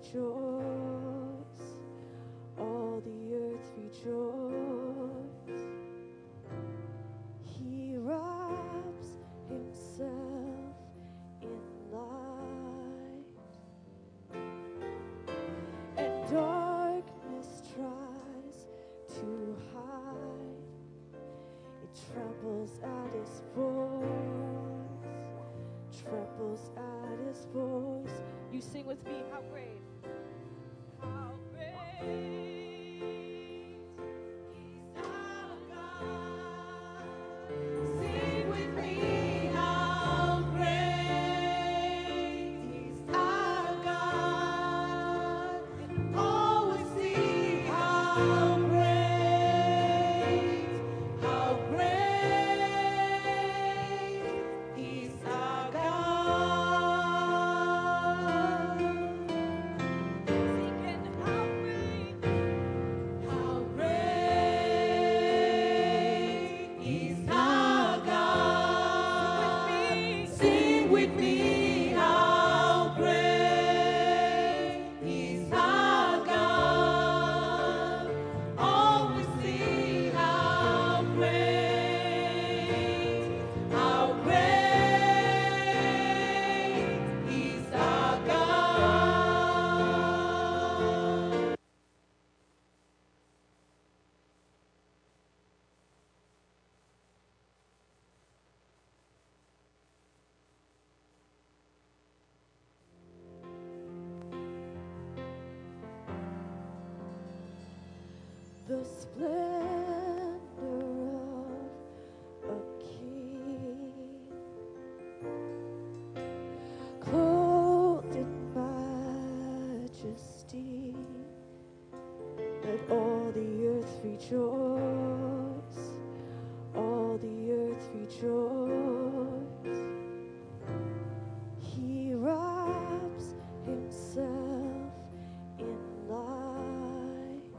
rejoice, all the earth rejoice. He wraps himself in light, and darkness tries to hide. It trembles at his voice, trembles at his voice. You sing with me, how great, how great. The splendor of a king, clothed in majesty. Let all the earth rejoice, all the earth rejoice. He wraps himself in light,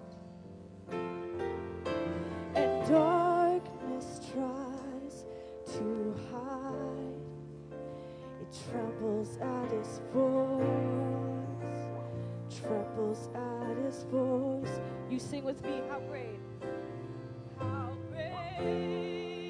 and darkness tries to hide. It trembles at his voice, trembles at his voice. You sing with me, how great, how great.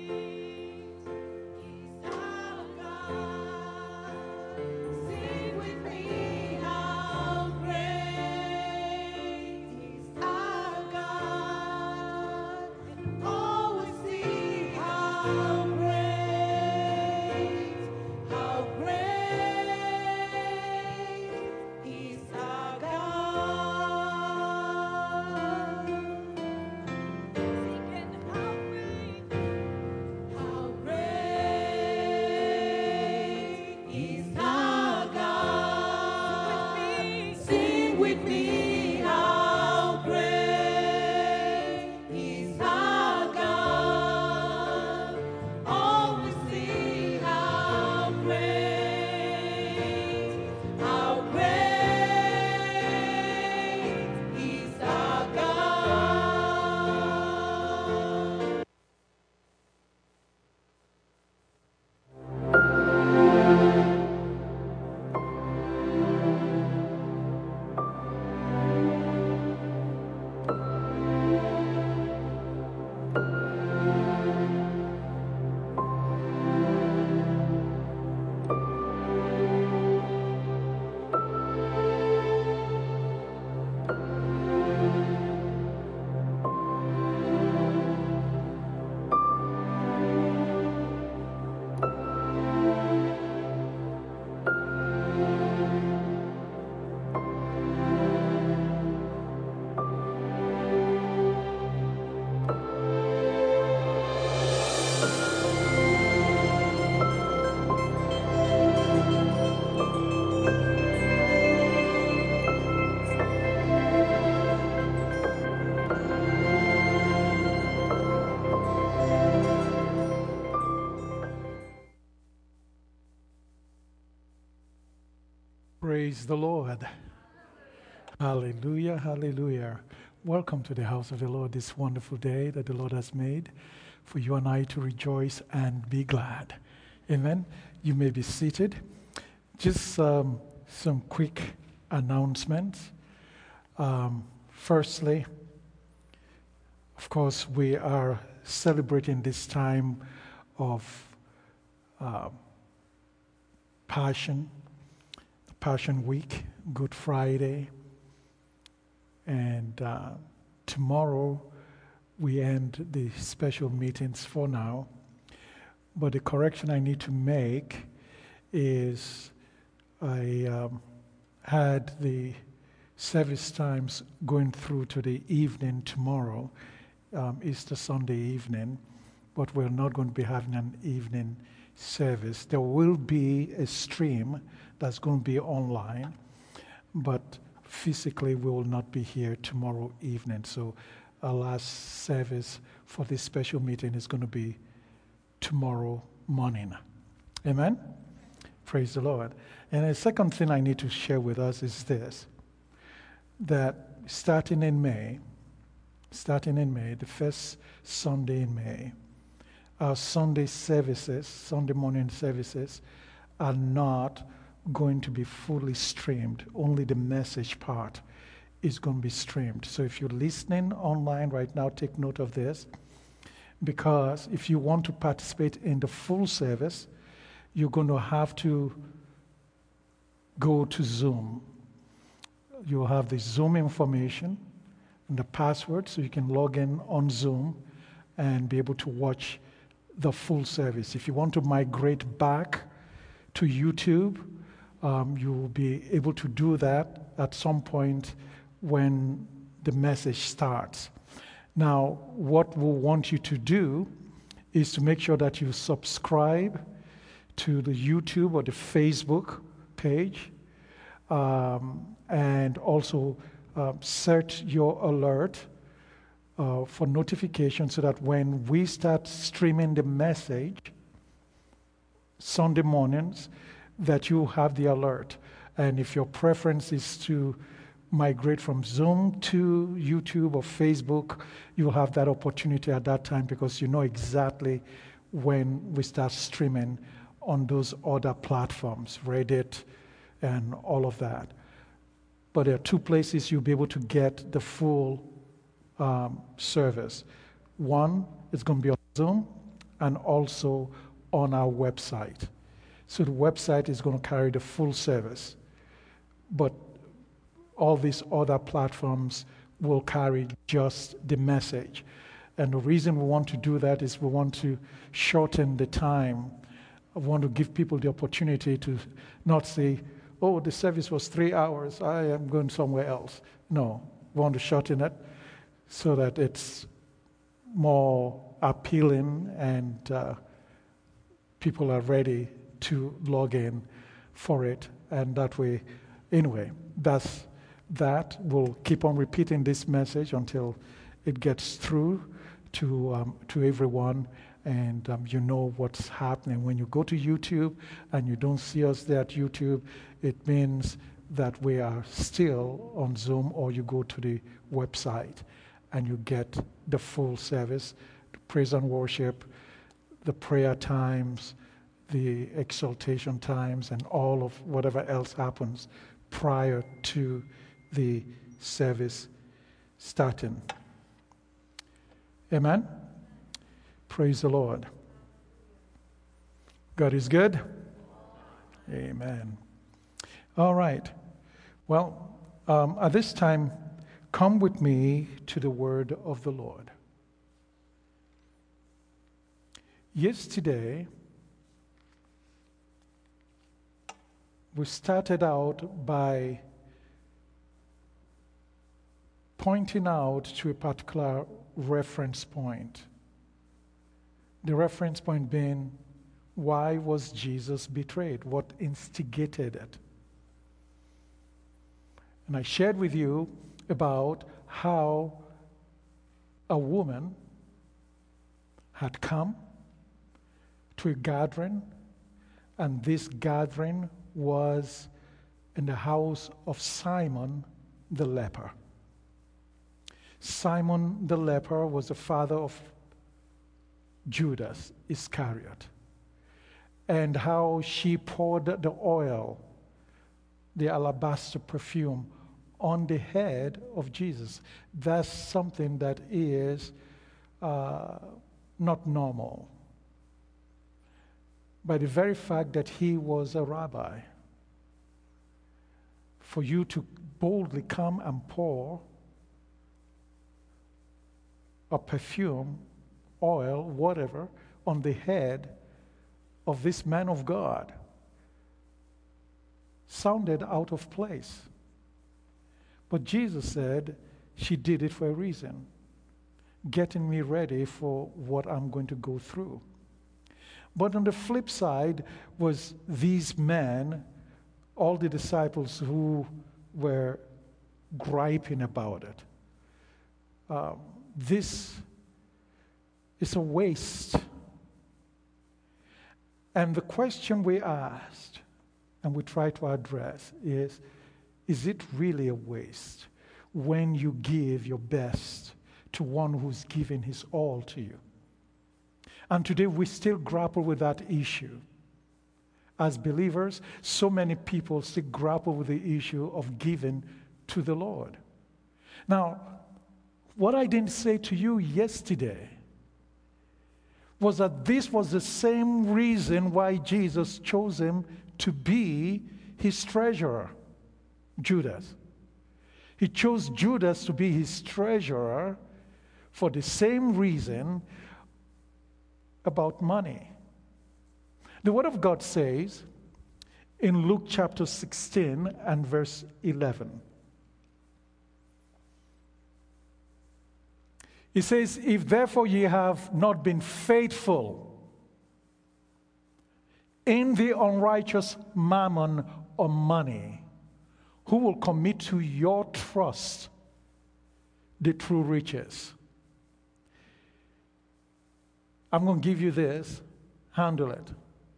Praise the Lord. Hallelujah, hallelujah. Welcome to the house of the Lord this wonderful day that the Lord has made for you and I to rejoice and be glad. Amen. You may be seated. Just some quick announcements. Firstly, of course, we are celebrating this time of Passion Week, Good Friday, and tomorrow we end the special meetings for now. But the correction I need to make is I had the service times going through to the evening tomorrow, Easter Sunday evening, but we're not going to be having an evening service. There will be a stream that's going to be online, but physically we will not be here tomorrow evening. So our last service for this special meeting is going to be tomorrow morning. Amen? Praise the Lord. And the second thing I need to share with us is this, that starting in May, the first Sunday in May, our Sunday morning services, are not going to be fully streamed. Only the message part is going to be streamed. So if you're listening online right now, take note of this, because if you want to participate in the full service, you're going to have to go to Zoom. You'll have the Zoom information and the password so you can log in on Zoom and be able to watch the full service. If you want to migrate back to YouTube, you will be able to do that at some point when the message starts. Now, what we'll want you to do is to make sure that you subscribe to the YouTube or the Facebook page, and also set your alert for notification so that when we start streaming the message Sunday mornings, that you have the alert. And if your preference is to migrate from Zoom to YouTube or Facebook, you'll have that opportunity at that time, because you know exactly when we start streaming on those other platforms, Reddit and all of that. But there are two places you'll be able to get the full service. One is going to be on Zoom and also on our website. So the website is going to carry the full service, but all these other platforms will carry just the message. And the reason we want to do that is we want to shorten the time. I want to give people the opportunity to not say, oh, the service was 3 hours, I am going somewhere else. No, we want to shorten it so that it's more appealing and people are ready to log in for it. And that way, anyway, that. We'll keep on repeating this message until it gets through to everyone, and you know what's happening. When you go to YouTube and you don't see us there at YouTube, it means that we are still on Zoom, or you go to the website and you get the full service, the praise and worship, the prayer times, the exaltation times, and all of whatever else happens prior to the service starting. Amen? Praise the Lord. God is good? Amen. All right. Well, at this time, come with me to the word of the Lord. Yesterday, we started out by pointing out to a particular reference point. The reference point being, why was Jesus betrayed? What instigated it? And I shared with you about how a woman had come to a gathering, and this gathering was in the house of Simon the leper. Simon the leper was the father of Judas Iscariot, and how she poured the oil the alabaster perfume on the head of Jesus. That's something that is not normal. By the very fact that he was a rabbi, for you to boldly come and pour a perfume, oil, whatever, on the head of this man of God sounded out of place. But Jesus said, she did it for a reason, getting me ready for what I'm going to go through. But on the flip side was these men, all the disciples who were griping about it. This is a waste. And the question we asked and we try to address is it really a waste when you give your best to one who's given his all to you? And today we still grapple with that issue. As believers, so many people still grapple with the issue of giving to the Lord. Now, what I didn't say to you yesterday was that this was the same reason why Jesus chose him to be his treasurer, Judas. He chose Judas to be his treasurer for the same reason about money. The Word of God says in Luke chapter 16 and verse 11, he says, if therefore ye have not been faithful in the unrighteous mammon or money, who will commit to your trust the true riches? I'm going to give you this, handle it.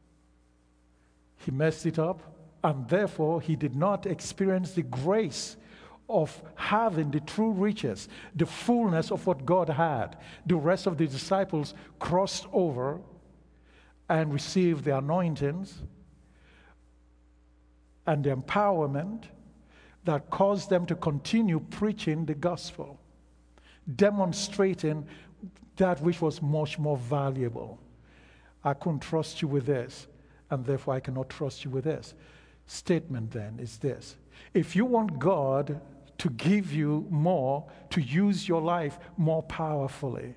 He messed it up, and therefore he did not experience the grace of having the true riches, the fullness of what God had. The rest of the disciples crossed over and received the anointings and the empowerment that caused them to continue preaching the gospel, demonstrating that which was much more valuable. I couldn't trust you with this, and therefore I cannot trust you with this. Statement then is this: if you want God to give you more, to use your life more powerfully,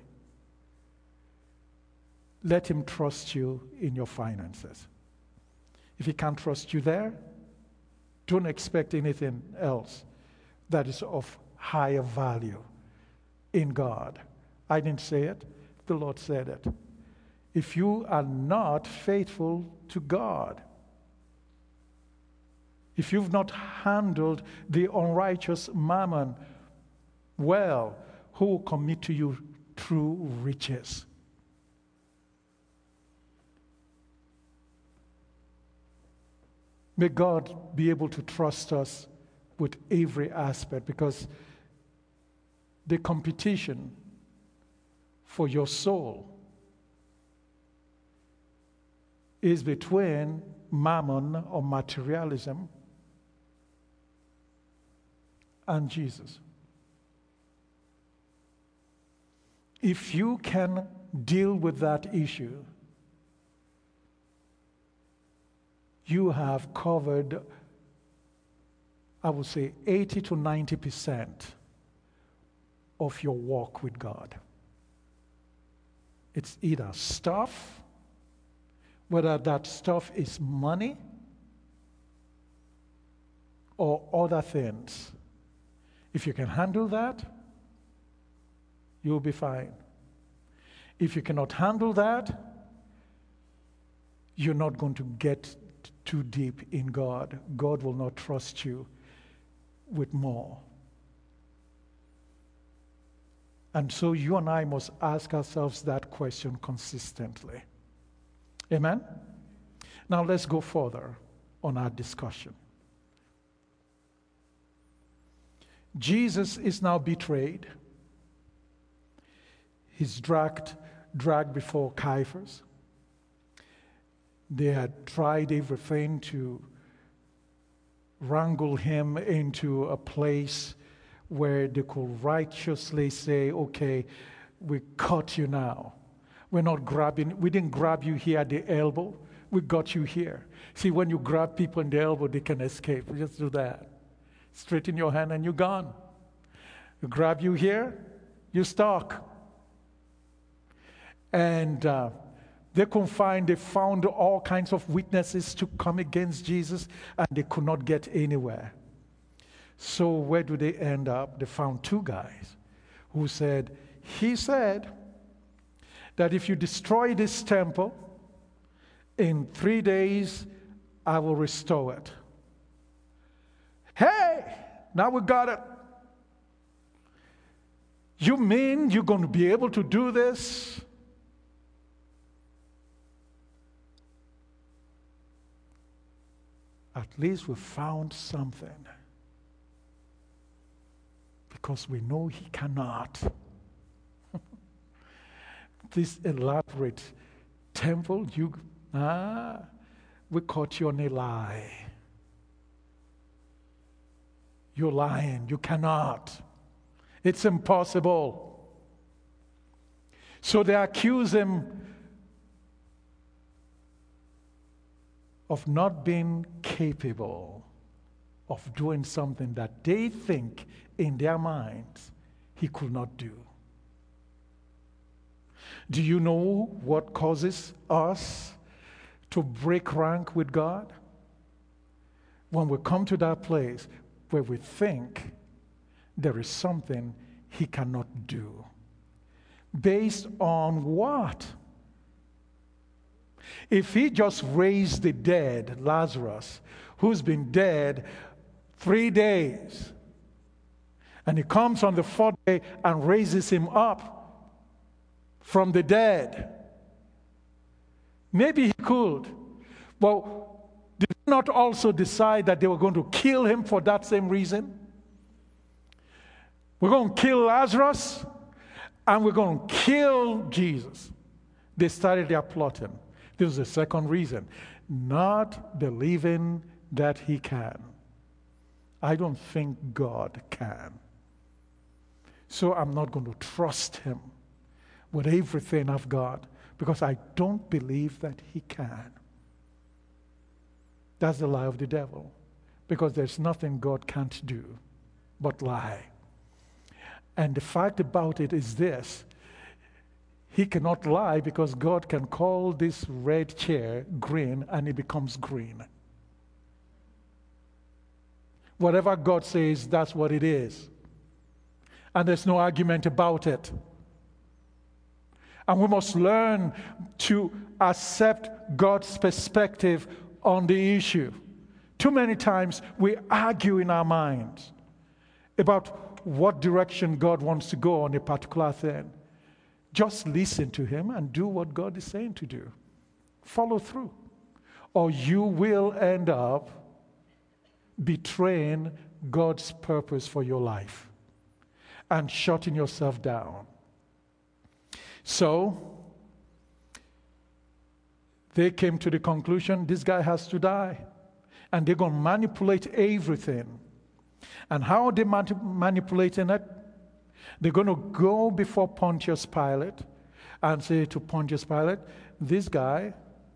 let him trust you in your finances. If he can't trust you there, don't expect anything else that is of higher value in God. I didn't say it, the Lord said it. If you are not faithful to God, if you've not handled the unrighteous mammon well, who will commit to you true riches? May God be able to trust us with every aspect, because the competition for your soul is between mammon or materialism and Jesus. If you can deal with that issue, you have covered, I would say, 80 to 90% of your walk with God. It's either stuff, whether that stuff is money or other things. If you can handle that, you'll be fine. If you cannot handle that, you're not going to get too deep in God. God will not trust you with more. And so you and I must ask ourselves that question consistently. Amen? Now let's go further on our discussion. Jesus is now betrayed. He's dragged before Caiaphas. They had tried everything to wrangle him into a place where they could righteously say, okay, we caught you now. We didn't grab you here at the elbow. We got you here. See, when you grab people in the elbow, they can escape. Just do that. Straighten your hand and you're gone. We grab you here, you're stuck. And they found all kinds of witnesses to come against Jesus, and they could not get anywhere. So where do they end up? They found two guys who said, he said that if you destroy this temple, in 3 days, I will restore it. Hey, now we got it. You mean you're going to be able to do this? At least we found something. Because we know he cannot. This elaborate temple, we caught you on a lie. You're lying. You cannot. It's impossible. So they accuse him of not being capable of doing something that they think in their minds he could not do. Do you know what causes us to break rank with God? When we come to that place where we think there is something he cannot do. Based on what? If he just raised the dead, Lazarus, who's been dead 3 days, and he comes on the fourth day and raises him up from the dead, maybe he could. Well, did he not also decide that they were going to kill him for that same reason? We're going to kill Lazarus, and we're going to kill Jesus. They started their plotting. This is the second reason. Not believing that he can. I don't think God can. So I'm not going to trust him with everything I've got because I don't believe that he can. That's the lie of the devil. Because there's nothing God can't do but lie. And the fact about it is this. He cannot lie because God can call this red chair green and it becomes green. Whatever God says, that's what it is. And there's no argument about it. And we must learn to accept God's perspective on the issue. Too many times we argue in our minds about what direction God wants to go on a particular thing. Just listen to him and do what God is saying to do. Follow through. Or you will end up betraying God's purpose for your life and shutting yourself down. So, they came to the conclusion, this guy has to die. And they're going to manipulate everything. And how are they manipulating it? They're going to go before Pontius Pilate and say to Pontius Pilate, this guy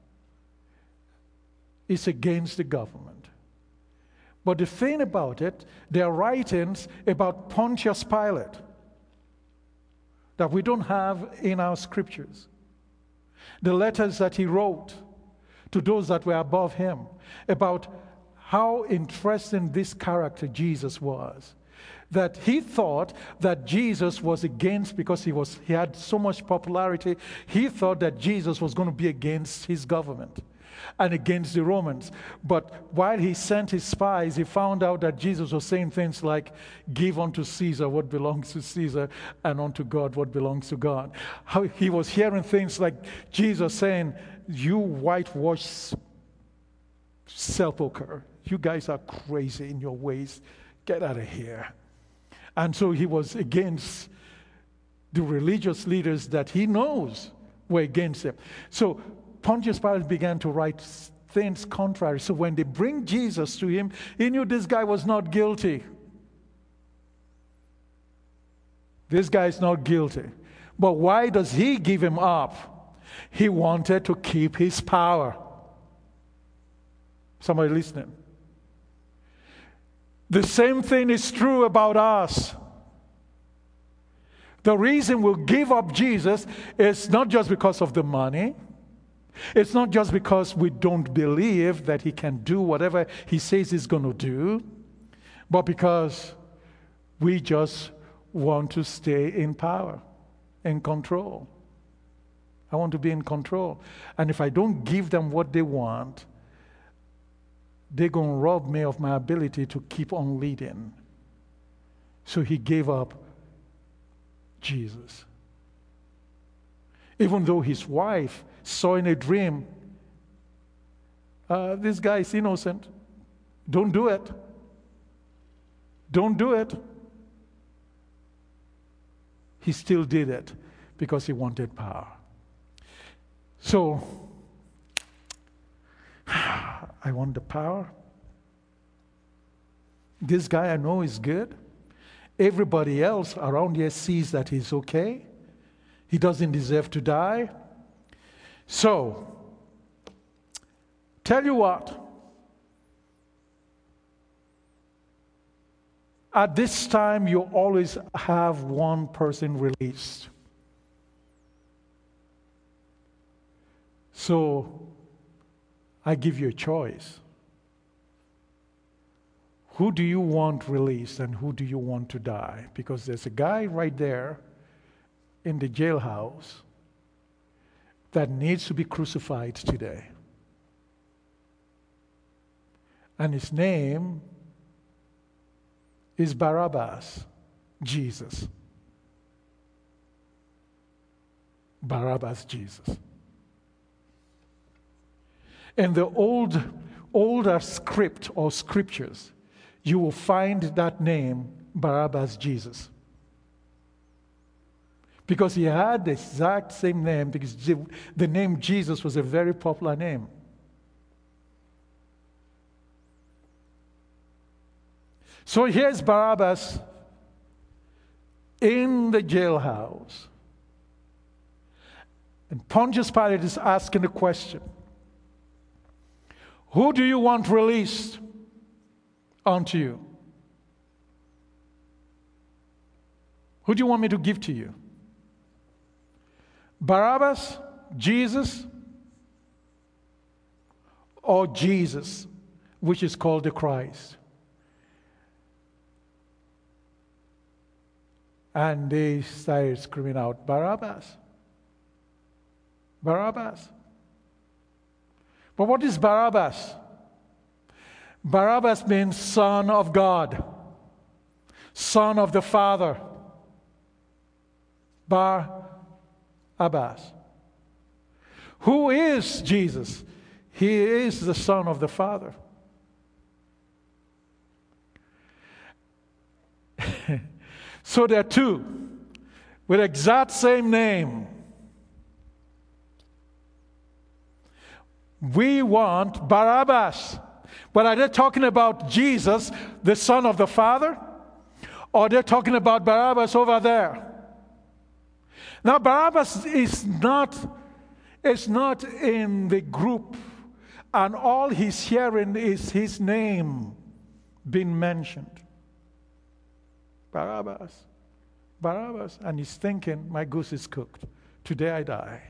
is against the government. But the thing about it, there are writings about Pontius Pilate that we don't have in our scriptures. The letters that he wrote to those that were above him about how interesting this character Jesus was. That he thought that Jesus was against, because he had so much popularity, he thought that Jesus was going to be against his government and against the Romans. But while he sent his spies, he found out that Jesus was saying things like, give unto Caesar what belongs to Caesar, and unto God what belongs to God. How he was hearing things like Jesus saying, you whitewashed sepulcher, you guys are crazy in your ways, get out of here. And so he was against the religious leaders that he knows were against him. So Pontius Pilate began to write things contrary. So when they bring Jesus to him, he knew this guy was not guilty. This guy is not guilty. But why does he give him up? He wanted to keep his power. Somebody listening? The same thing is true about us. The reason we'll give up Jesus is not just because of the money. It's not just because we don't believe that he can do whatever he says he's going to do, but because we just want to stay in power, in control. I want to be in control. And if I don't give them what they want, they're going to rob me of my ability to keep on leading. So he gave up Jesus. Even though his wife saw in a dream, this guy is innocent. Don't do it. Don't do it. He still did it because he wanted power. So, I want the power. This guy I know is good. Everybody else around here sees that he's okay. He doesn't deserve to die. So, tell you what. At this time, you always have one person released. So, I give you a choice. Who do you want released and who do you want to die? Because there's a guy right there in the jailhouse that needs to be crucified today. And his name is Barabbas, Jesus. Barabbas, Jesus. In the older script or scriptures, you will find that name, Barabbas, Jesus. Because he had the exact same name, because the name Jesus was a very popular name. So here's Barabbas in the jailhouse. And Pontius Pilate is asking the question, who do you want released unto you? Who do you want me to give to you? Barabbas, Jesus, or Jesus, which is called the Christ? And they started screaming out, Barabbas. Barabbas. But what is Barabbas? Barabbas means son of God, son of the Father. Barabbas. Who is Jesus? He is the Son of the Father. So there are two with the exact same name. We want Barabbas. But are they talking about Jesus, the Son of the Father? Or are they talking about Barabbas over there? Now, Barabbas is not in the group, and all he's hearing is his name being mentioned. Barabbas, Barabbas. And he's thinking, my goose is cooked. Today I die.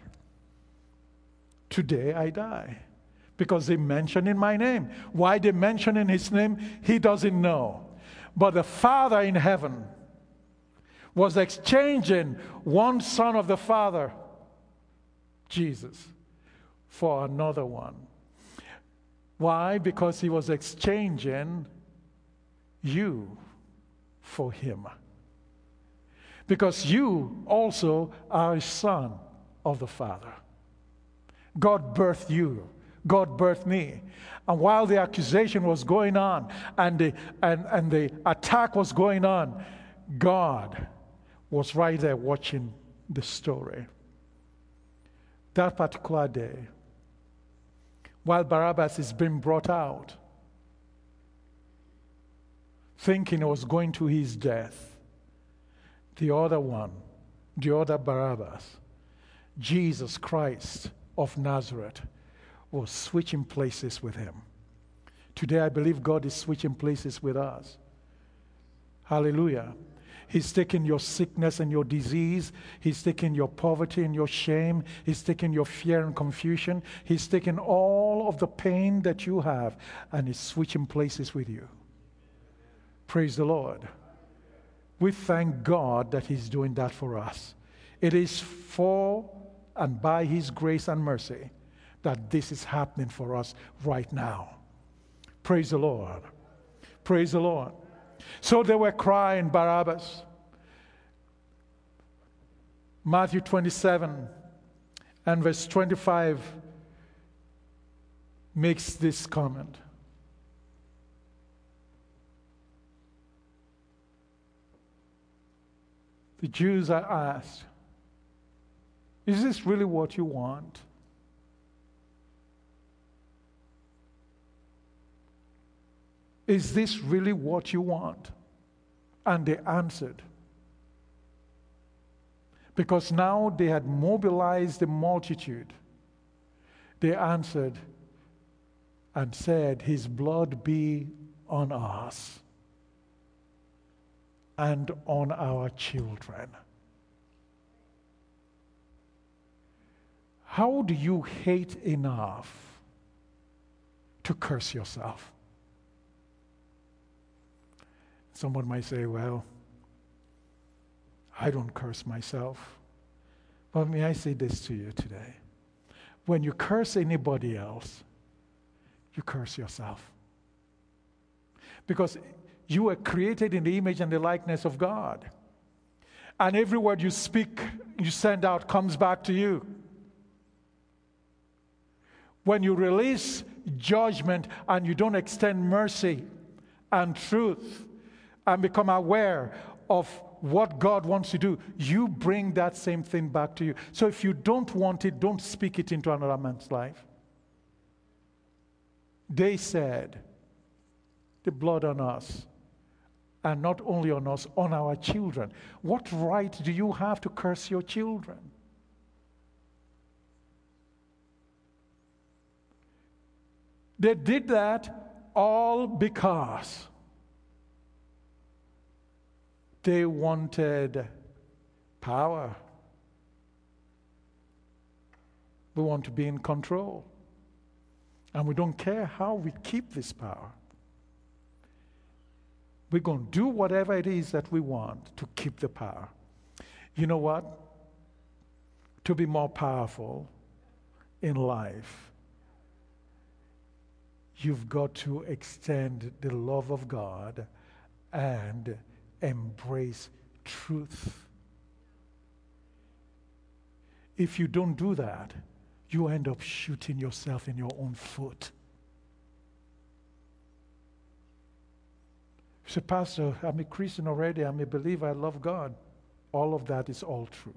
Today I die. Because they mentioned in my name. Why they mention in his name, he doesn't know. But the Father in heaven was exchanging one son of the Father, Jesus, for another one. Why? Because he was exchanging you for him. Because you also are a son of the Father. God birthed you. God birthed me. And while the accusation was going on and the attack was going on, God was right there watching the story. That particular day, while Barabbas is being brought out, thinking he was going to his death. The other one, the other Barabbas, Jesus Christ of Nazareth, was switching places with him. Today I believe God is switching places with us. Hallelujah. He's taking your sickness and your disease. He's taking your poverty and your shame. He's taking your fear and confusion. He's taking all of the pain that you have and he's switching places with you. Praise the Lord. We thank God that he's doing that for us. It is for and by his grace and mercy that this is happening for us right now. Praise the Lord. Praise the Lord. So they were crying, Barabbas. Matthew 27 and verse 25 makes this comment. The Jews are asked, is this really what you want? Is this really what you want? And they answered. Because now they had mobilized the multitude. They answered and said, his blood be on us and on our children. How do you hate enough to curse yourself? Someone might say, well, I don't curse myself. But may I say this to you today? When you curse anybody else, you curse yourself. Because you were created in the image and the likeness of God. And every word you speak, you send out, comes back to you. When you release judgment and you don't extend mercy and truth and become aware of what God wants to do, you bring that same thing back to you. So if you don't want it, don't speak it into another man's life. They said, the blood on us, and not only on us, on our children. What right do you have to curse your children? They did that all because they wanted power. We want to be in control. And we don't care how we keep this power. We're going to do whatever it is that we want to keep the power. You know what? To be more powerful in life, you've got to extend the love of God and embrace truth. If you don't do that, you end up shooting yourself in your own foot. You say, Pastor, I'm a Christian already, I'm a believer, I love God. All of that is all true.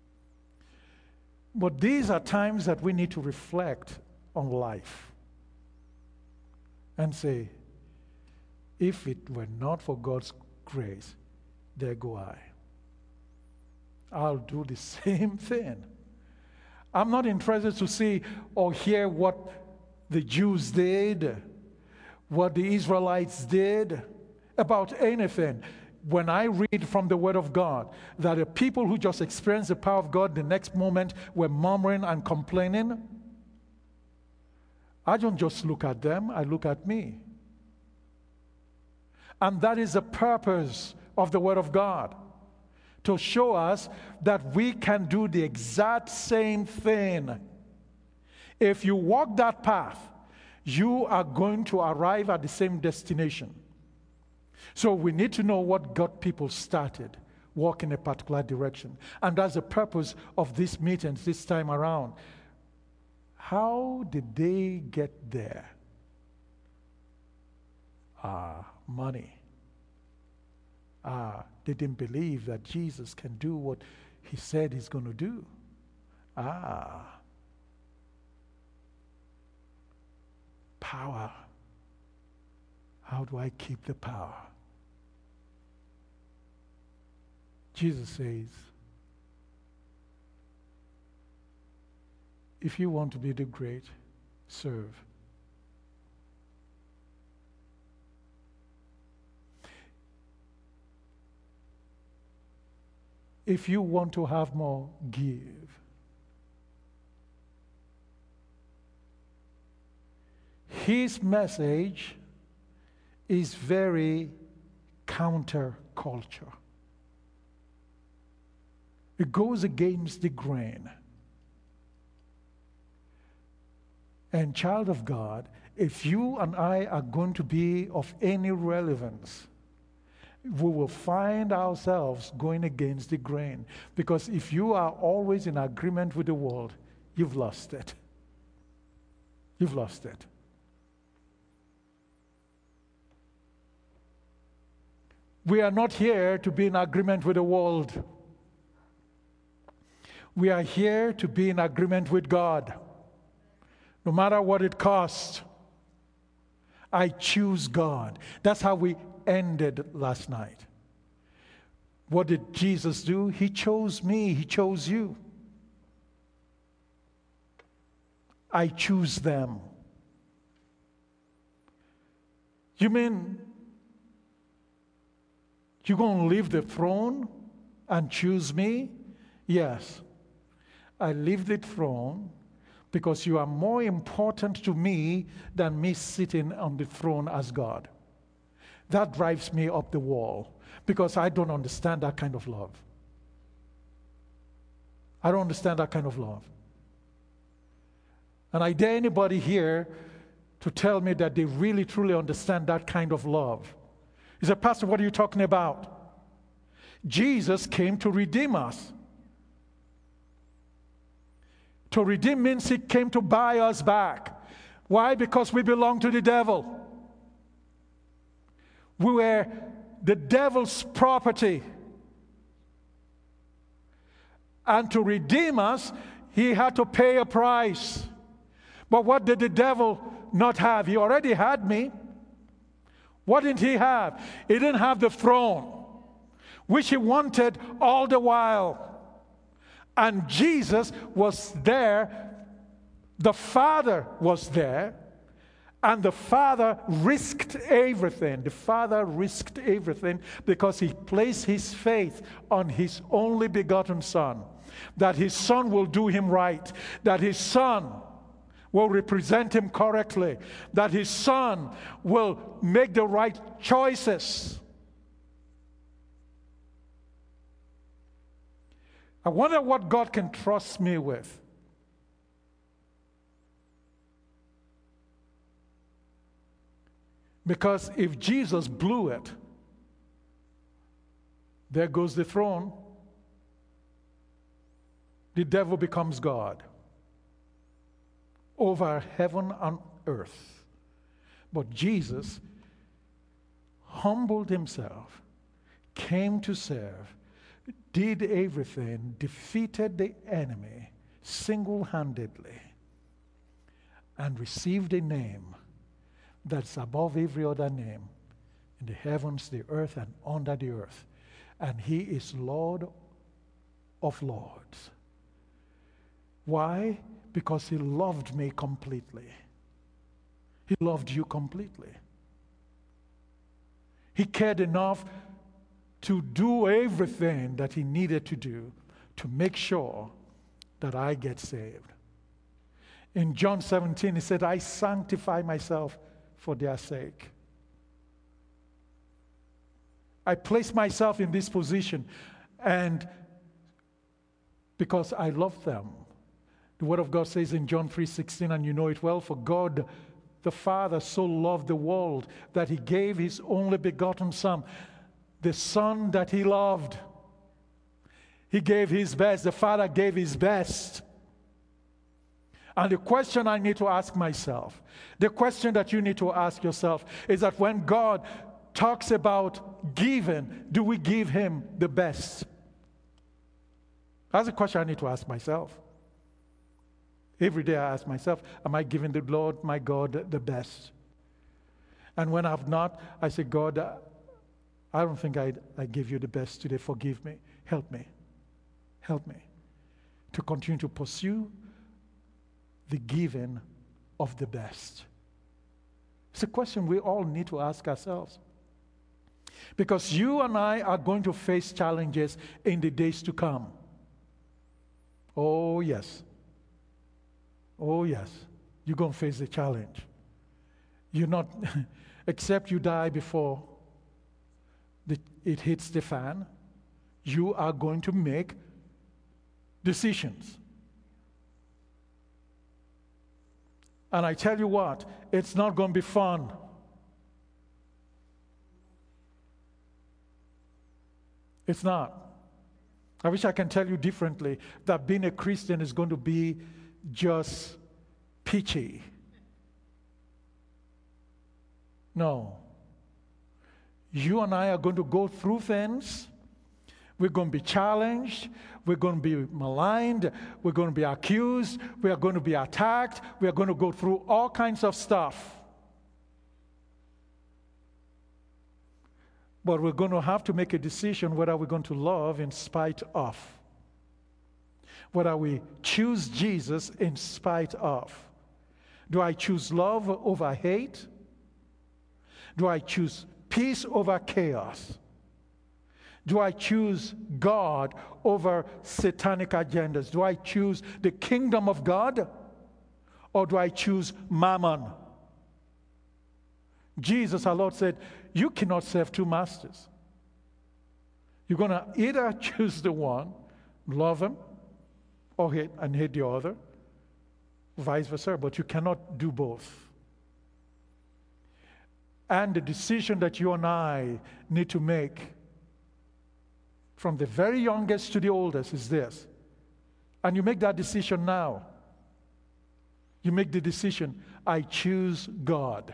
But these are times that we need to reflect on life and say, if it were not for God's grace, there go I. I'll do the same thing. I'm not interested to see or hear what the Jews did, what the Israelites did about anything. When I read from the Word of God that the people who just experienced the power of God the next moment were murmuring and complaining, I don't just look at them, I look at me. And that is the purpose of the Word of God, to show us that we can do the exact same thing. If you walk that path, you are going to arrive at the same destination. So we need to know what got people started, walk in a particular direction. And that's the purpose of these meetings this time around. How did they get there? Money. They didn't believe that Jesus can do what he said he's going to do. power. How do I keep the power? Jesus says, if you want to be the great, serve. If you want to have more, give. His message is very counterculture. It goes against the grain. And child of God, if you and I are going to be of any relevance, we will find ourselves going against the grain. Because if you are always in agreement with the world, you've lost it. You've lost it. We are not here to be in agreement with the world. We are here to be in agreement with God. No matter what it costs, I choose God. That's how we ended last night. What did Jesus do? He chose me. He chose you. I choose them. You mean you're going to leave the throne and choose me? Yes. I leave the throne because you are more important to me than me sitting on the throne as God. That drives me up the wall because I don't understand that kind of love. I don't understand that kind of love. And I dare anybody here to tell me that they really truly understand that kind of love. He said, Pastor, what are you talking about? Jesus came to redeem us. To redeem means he came to buy us back. Why? Because we belong to the devil. We were the devil's property. And to redeem us, he had to pay a price. But what did the devil not have? He already had me. What didn't he have? He didn't have the throne, which he wanted all the while. And Jesus was there. The Father was there. And the Father risked everything. The Father risked everything because he placed his faith on his only begotten Son. That his Son will do him right. That his Son will represent him correctly. That his Son will make the right choices. I wonder what God can trust me with. Because if Jesus blew it, there goes the throne. The devil becomes God over heaven and earth. But Jesus humbled himself, came to serve, did everything, defeated the enemy single-handedly, and received a name that's above every other name in the heavens, the earth, and under the earth. And he is Lord of lords. Why? Because he loved me completely. He loved you completely. He cared enough to do everything that he needed to do to make sure that I get saved. In John 17, he said, I sanctify myself for their sake. I place myself in this position, and because I love them. The Word of God says in John 3:16, and you know it well, for God the Father so loved the world that he gave his only begotten Son, the Son that he loved. He gave his best. The Father gave his best. And the question I need to ask myself, the question that you need to ask yourself, is that when God talks about giving, do we give him the best? That's the question I need to ask myself. Every day I ask myself, am I giving the Lord my God the best? And when I've not, I say, God, I don't think I gave you the best today. Forgive me. Help me. Help me to continue to pursue the giving of the best. It's a question we all need to ask ourselves. Because you and I are going to face challenges in the days to come. Oh, yes. Oh, yes. You're going to face the challenge. You're not, except you die before it hits the fan, you are going to make decisions. And I tell you what, it's not going to be fun. It's not. I wish I can tell you differently, that being a Christian is going to be just peachy. No. You and I are going to go through things. We're going to be challenged. We're going to be maligned. We're going to be accused. We are going to be attacked. We are going to go through all kinds of stuff. But we're going to have to make a decision whether we're going to love in spite of. Whether we choose Jesus in spite of. Do I choose love over hate? Do I choose peace over chaos? Do I choose God over satanic agendas? Do I choose the kingdom of God? Or do I choose mammon? Jesus, our Lord, said, you cannot serve two masters. You're going to either choose the one, love him, or hate the other, vice versa, but you cannot do both. And the decision that you and I need to make from the very youngest to the oldest is this. And you make that decision now. You make the decision, I choose God.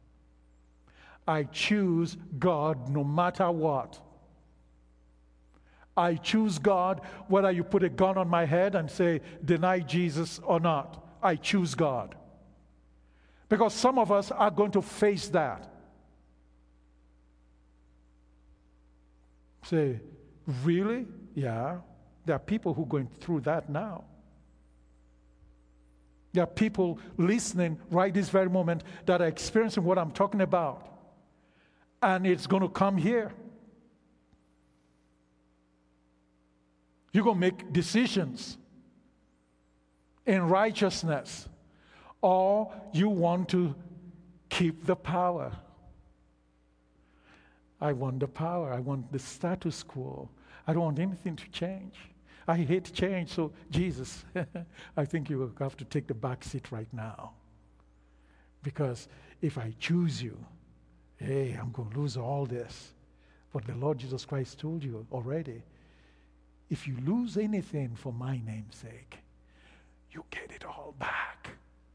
I choose God no matter what. I choose God whether you put a gun on my head and say, deny Jesus or not. I choose God. Because some of us are going to face that. Say, really? Yeah. There are people who are going through that now. There are people listening right this very moment that are experiencing what I'm talking about. And it's going to come here. You're going to make decisions in righteousness, or you want to keep the power. I want the power. I want the status quo. I don't want anything to change. I hate change. So, Jesus, I think you will have to take the back seat right now. Because if I choose you, hey, I'm going to lose all this. But the Lord Jesus Christ told you already, if you lose anything for my name's sake, you get it all back.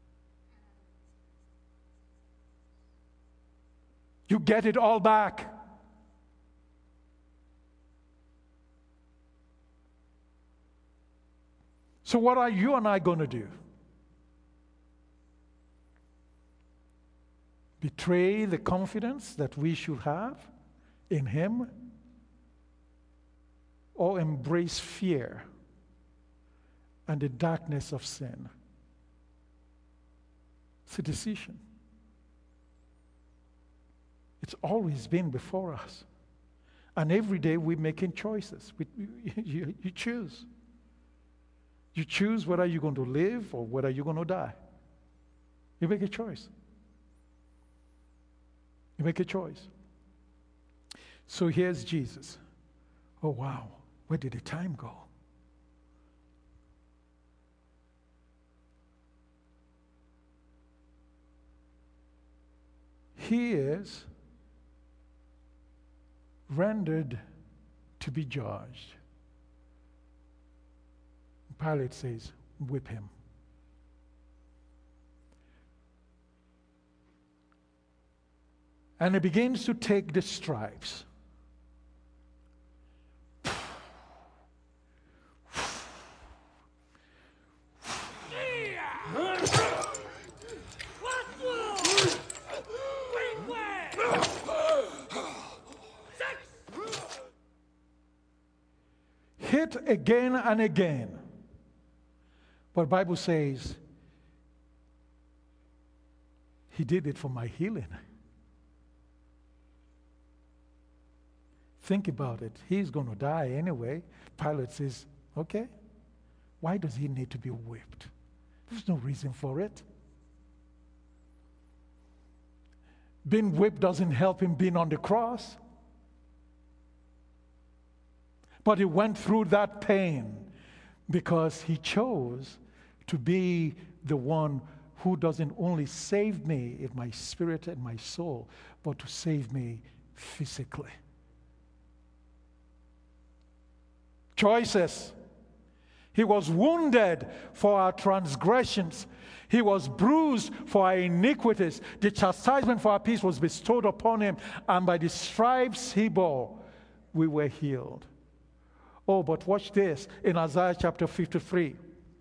You get it all back. So what are you and I going to do? Betray the confidence that we should have in Him, or embrace fear and the darkness of sin? It's a decision. It's always been before us. And every day we're making choices. You choose. You choose whether you're going to live or whether you're going to die. You make a choice. You make a choice. So here's Jesus. Oh, wow. Where did the time go? He is rendered to be judged. Pilate says, whip him. And he begins to take the stripes. hit again and again. But the Bible says he did it for my healing. Think about it. He's going to die anyway. Pilate says, okay, why does he need to be whipped? There's no reason for it. Being whipped doesn't help him being on the cross. But he went through that pain because he chose to be the one who doesn't only save me in my spirit and my soul, but to save me physically. Choices. He was wounded for our transgressions. He was bruised for our iniquities. The chastisement for our peace was bestowed upon him, and by the stripes he bore, we were healed. Oh, but watch this in Isaiah chapter 53.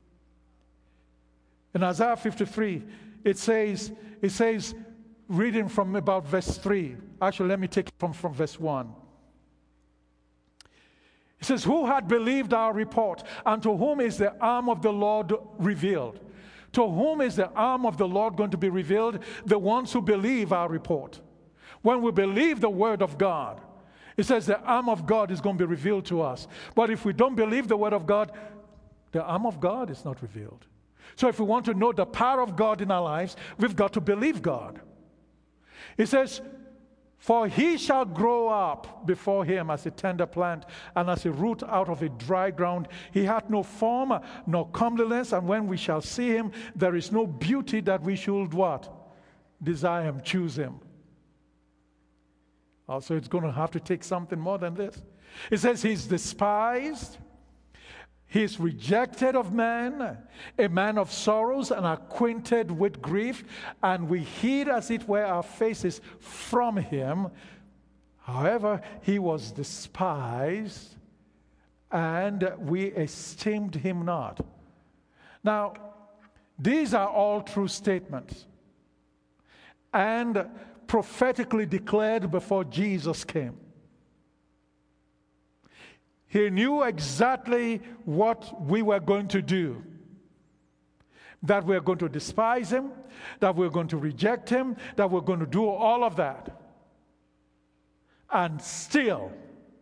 In Isaiah 53, it says, reading from about verse 3. Actually, let me take it from verse 1. It says, who had believed our report, and to whom is the arm of the Lord revealed? To whom is the arm of the Lord going to be revealed? The ones who believe our report. When we believe the word of God, it says the arm of God is going to be revealed to us. But if we don't believe the word of God, the arm of God is not revealed. So if we want to know the power of God in our lives, we've got to believe God. It says, for he shall grow up before him as a tender plant, and as a root out of a dry ground. He hath no form nor comeliness, and when we shall see him, there is no beauty that we should what? Desire him, choose him. Also, it's going to have to take something more than this. It says he's despised, he's rejected of man, a man of sorrows and acquainted with grief, and we hid as it were our faces from him. However, he was despised, and we esteemed him not. Now, these are all true statements, and prophetically declared before Jesus came. He knew exactly what we were going to do. That we're going to despise him, that we're going to reject him, that we're going to do all of that. And still,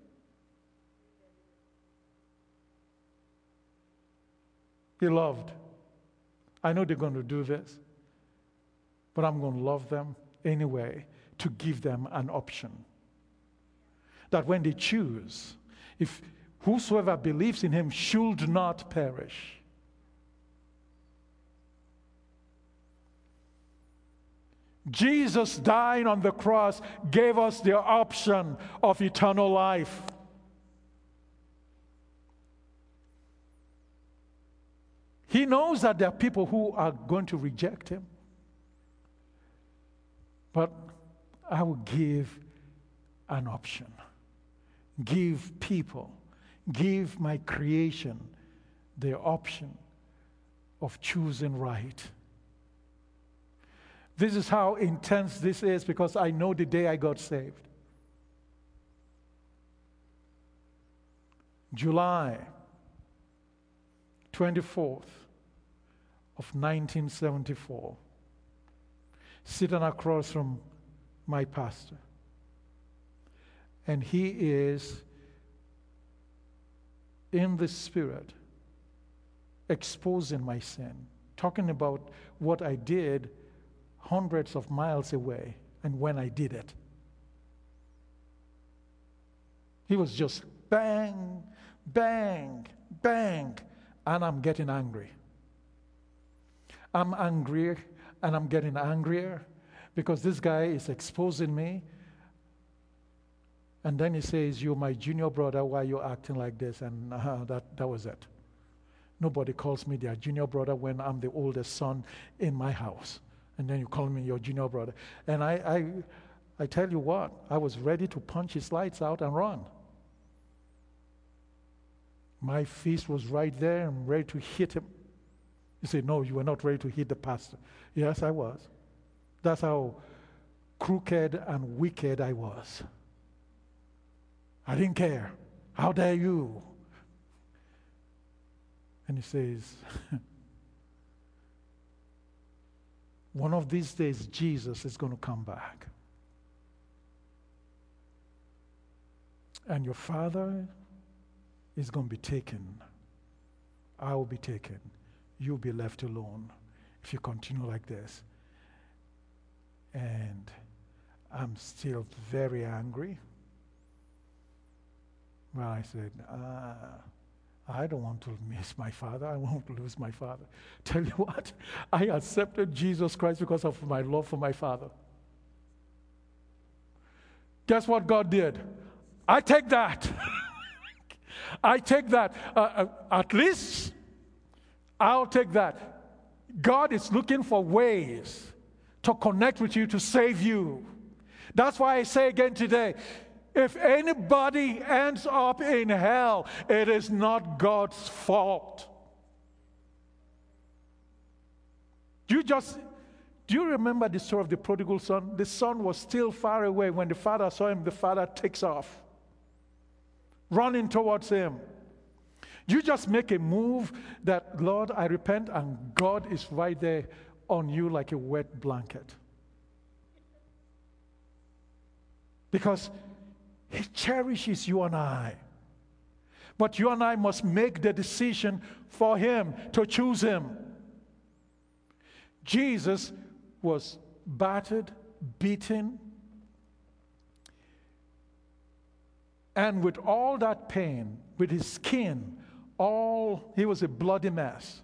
beloved, I know they're going to do this, but I'm going to love them anyway, to give them an option. That when they choose, if whosoever believes in him should not perish. Jesus dying on the cross gave us the option of eternal life. He knows that there are people who are going to reject him. But I will give an option. Give people, give my creation the option of choosing right. This is how intense this is, because I know the day I got saved. July 24th of 1974. Sitting across from my pastor. And he is in the spirit exposing my sin, talking about what I did hundreds of miles away and when I did it. He was just bang, bang, bang, and I'm getting angry. I'm angry. And I'm getting angrier because this guy is exposing me. And then he says, you're my junior brother, why are you acting like this? And that was it. Nobody calls me their junior brother when I'm the oldest son in my house. And then you call me your junior brother. And I tell you what, I was ready to punch his lights out and run. My fist was right there. I'm ready to hit him. You say, no, you were not ready to hit the pastor. Yes, I was. That's how crooked and wicked I was. I didn't care. How dare you? And he says, one of these days, Jesus is going to come back. And your father is going to be taken. I will be taken. You'll be left alone if you continue like this. And I'm still very angry. Well, I said, I don't want to miss my father. I won't lose my father. Tell you what, I accepted Jesus Christ because of my love for my father. Guess what God did? I take that. I take that. At least I'll take that. God is looking for ways to connect with you, to save you. That's why I say again today, if anybody ends up in hell, it is not God's fault. Do you remember the story of the prodigal son? The son was still far away. When the father saw him, the father takes off, running towards him. You just make a move that, Lord, I repent, and God is right there on you like a wet blanket. Because He cherishes you and I. But you and I must make the decision for Him, to choose Him. Jesus was battered, beaten, and with all that pain, with his skin, he was a bloody mess.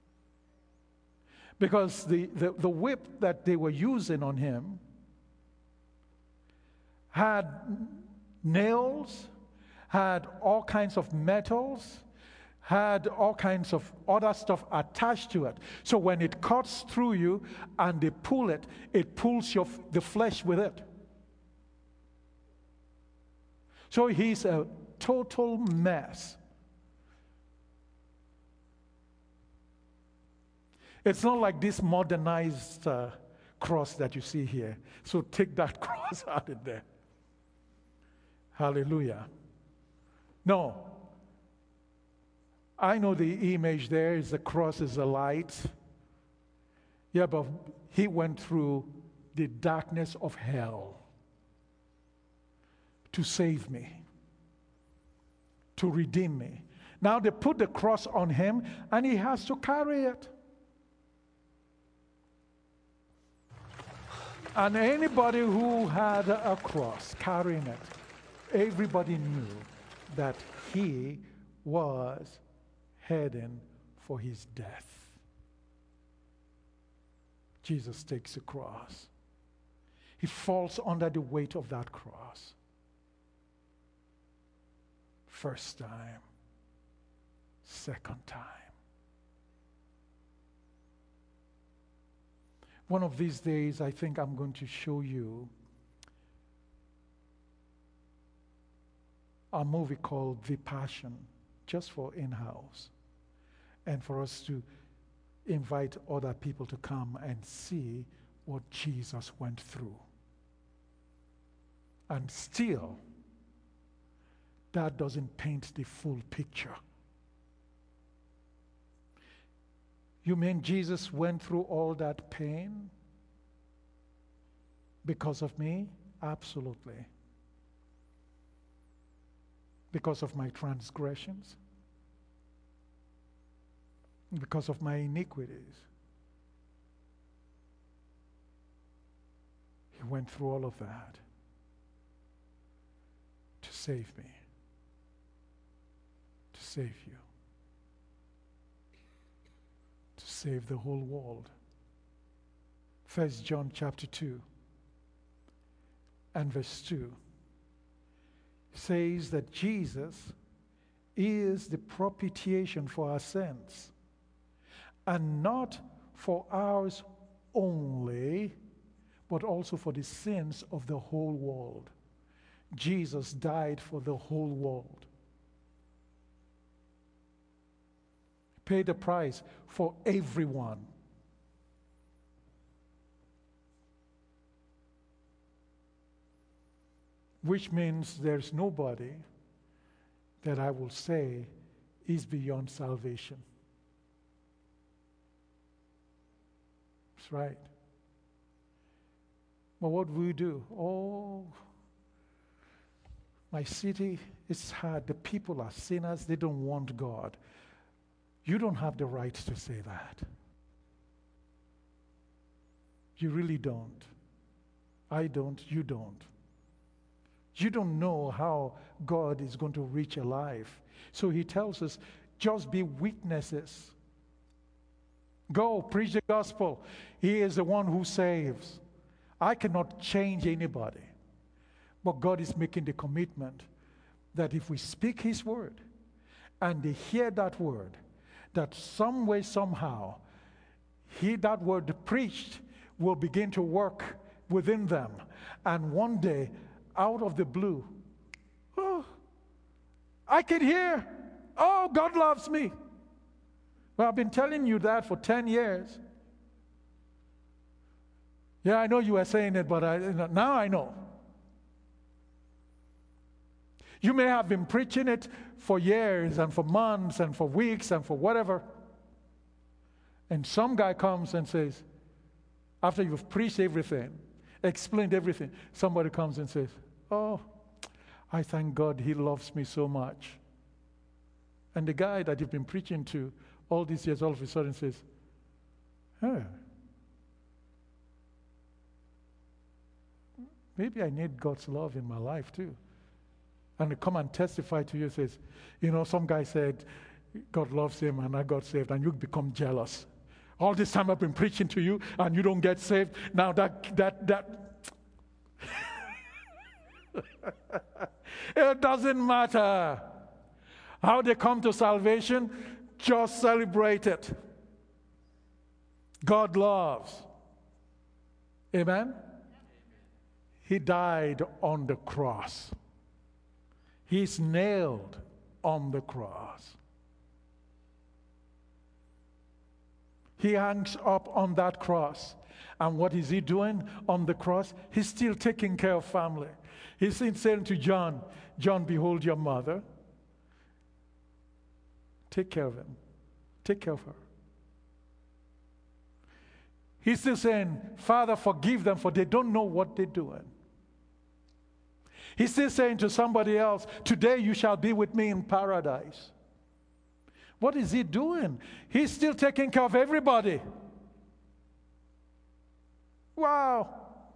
Because the whip that they were using on him had nails, had all kinds of metals, had all kinds of other stuff attached to it. So when it cuts through you and they pull it, it pulls the flesh with it. So he's a total mess. It's not like this modernized cross that you see here. So take that cross out of there. Hallelujah. No. I know the image there is the cross is a light. Yeah, but he went through the darkness of hell to save me, to redeem me. Now they put the cross on him and he has to carry it. And anybody who had a cross carrying it, everybody knew that he was heading for his death. Jesus takes the cross. He falls under the weight of that cross. First time, second time. One of these days, I think I'm going to show you a movie called The Passion, just for in-house, and for us to invite other people to come and see what Jesus went through. And still, that doesn't paint the full picture. You mean Jesus went through all that pain because of me? Absolutely. Because of my transgressions? Because of my iniquities? He went through all of that to save me, to save you, to save the whole world. 1 John chapter 2 and verse 2 says that Jesus is the propitiation for our sins, and not for ours only, but also for the sins of the whole world. Jesus died for the whole world. Paid the price for everyone. Which means there's nobody that I will say is beyond salvation. That's right. But what will we do? Oh, my city is hard. The people are sinners. They don't want God. You don't have the right to say that. You really don't. I don't. You don't. You don't know how God is going to reach a life. So he tells us, just be witnesses. Go, preach the gospel. He is the one who saves. I cannot change anybody. But God is making the commitment that if we speak his word and they hear that word, that some way, somehow, that word preached will begin to work within them. And one day, out of the blue, oh, I can hear, oh, God loves me. Well, I've been telling you that for 10 years. Yeah, I know you were saying it, but now I know. You may have been preaching it for years and for months and for weeks and for whatever. And some guy comes and says, after you've preached everything, explained everything, somebody comes and says, oh, I thank God he loves me so much. And the guy that you've been preaching to all these years all of a sudden says, oh, maybe I need God's love in my life too. And they come and testify to you, says, some guy said God loves him and I got saved, and you become jealous. All this time I've been preaching to you and you don't get saved. Now that it doesn't matter how they come to salvation, just celebrate it. God loves. Amen? He died on the cross. He's nailed on the cross. He hangs up on that cross. And what is he doing on the cross? He's still taking care of family. He's saying to John, John, behold your mother. Take care of him. Take care of her. He's still saying, Father, forgive them, for they don't know what they're doing. He's still saying to somebody else, today you shall be with me in paradise. What is he doing? He's still taking care of everybody. Wow.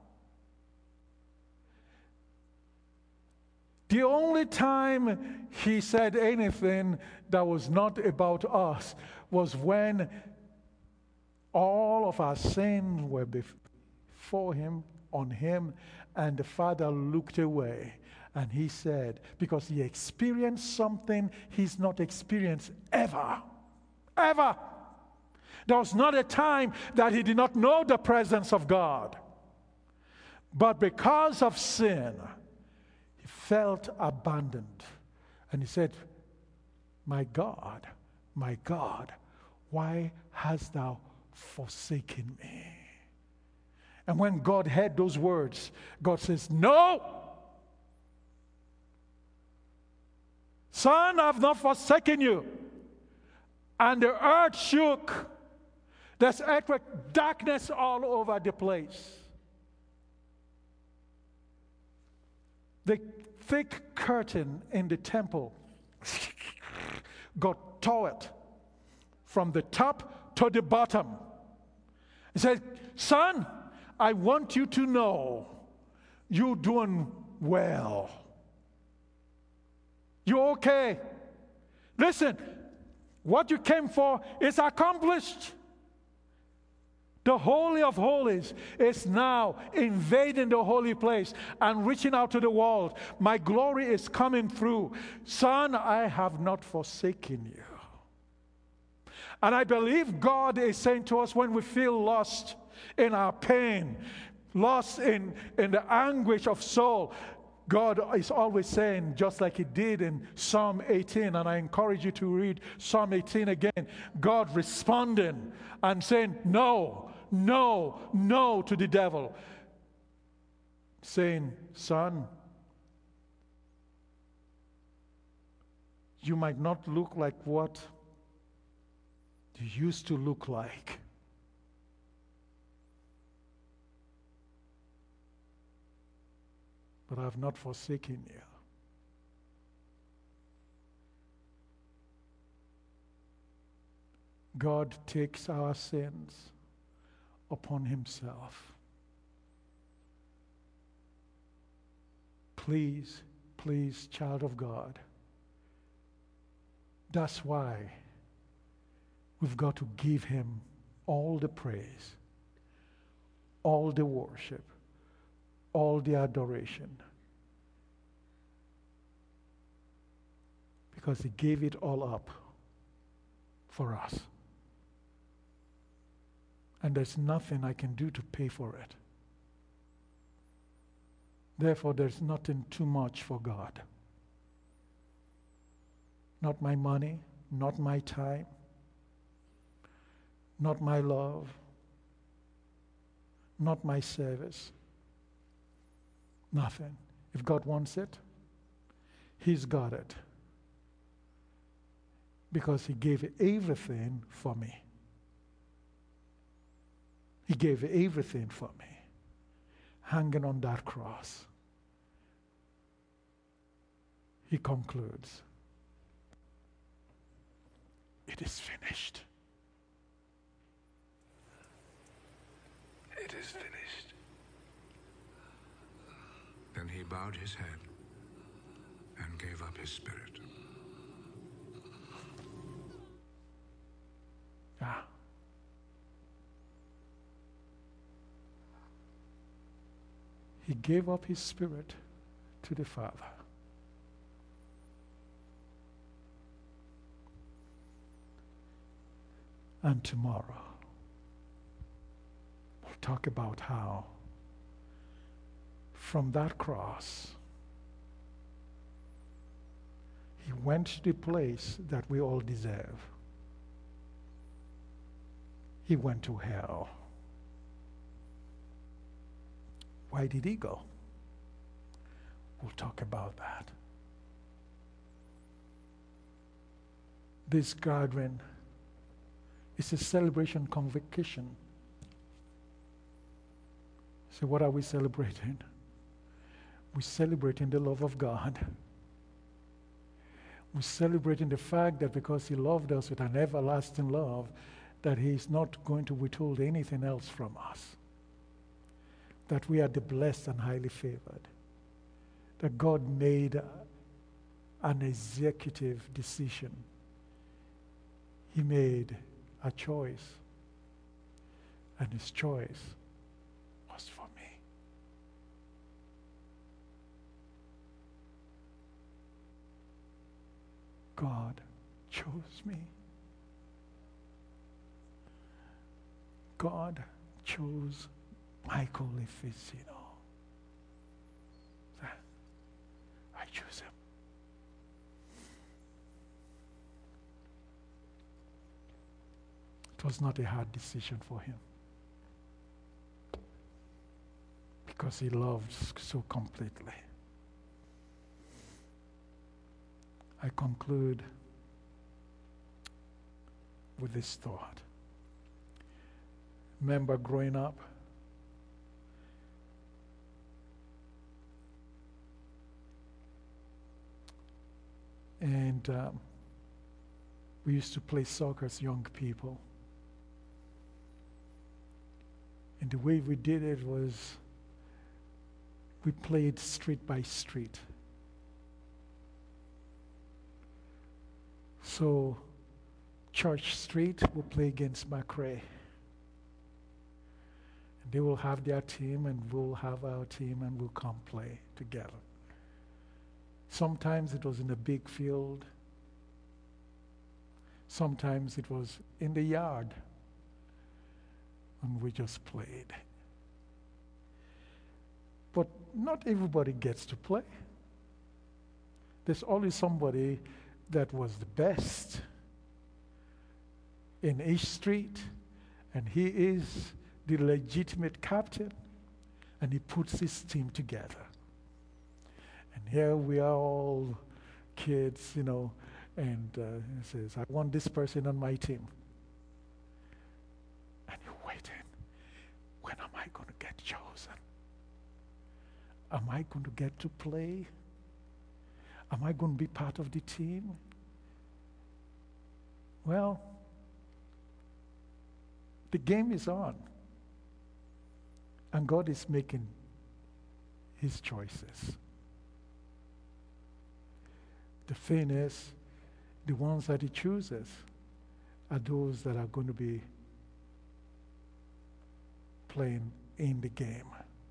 The only time he said anything that was not about us was when all of our sins were before him, on him, and the Father looked away. And he said, because he experienced something he's not experienced ever. Ever. There was not a time that he did not know the presence of God. But because of sin, he felt abandoned. And he said, my God, why hast thou forsaken me? And when God heard those words, God says, no! Son, I have not forsaken you. And the earth shook. There's earthquake, darkness all over the place. The thick curtain in the temple got torn from the top to the bottom. He said, son, I want you to know you're doing well. You're okay. Listen, what you came for is accomplished. The Holy of Holies is now invading the holy place and reaching out to the world. My glory is coming through. Son, I have not forsaken you. And I believe God is saying to us when we feel lost in our pain, lost in the anguish of soul, God is always saying, just like he did in Psalm 18, and I encourage you to read Psalm 18 again, God responding and saying, no, no, no to the devil. Saying, son, you might not look like what you used to look like. but I have not forsaken you. God takes our sins upon himself. Please, please, child of God, that's why we've got to give him all the praise, all the worship, all the adoration. Because he gave it all up for us. And there's nothing I can do to pay for it. Therefore, there's nothing too much for God. Not my money, not my time, not my love, not my service. Nothing. If God wants it, he's got it. Because he gave everything for me. He gave everything for me, hanging on that cross. He concludes, it is finished. It is finished. Then he bowed his head and gave up his spirit. Ah. He gave up his spirit to the Father. And tomorrow, we'll talk about how from that cross, he went to the place that we all deserve. He went to hell. Why did he go? We'll talk about that. This gathering is a celebration convocation. So what are we celebrating? We're celebrating the love of God. We're celebrating the fact that because he loved us with an everlasting love, that he is not going to withhold anything else from us. That we are the blessed and highly favored. That God made an executive decision. He made a choice. And his choice was for me. God chose me. God chose Michael Efesino. I choose him. It was not a hard decision for him. Because he loved so completely. I conclude with this thought. Remember growing up, and we used to play soccer as young people. And the way we did it was we played street by street. So Church Street will play against McRae. And they will have their team and we'll have our team and we'll come play together. Sometimes it was in a big field. Sometimes it was in the yard. And we just played. But not everybody gets to play. There's always somebody that was the best in each street, and he is the legitimate captain, and he puts his team together. And here we are all kids, and he says, I want this person on my team. And you're waiting. When am I going to get chosen? Am I going to get to play? Am I going to be part of the team? Well, the game is on. And God is making his choices. The thing is, the ones that he chooses are those that are going to be playing in the game.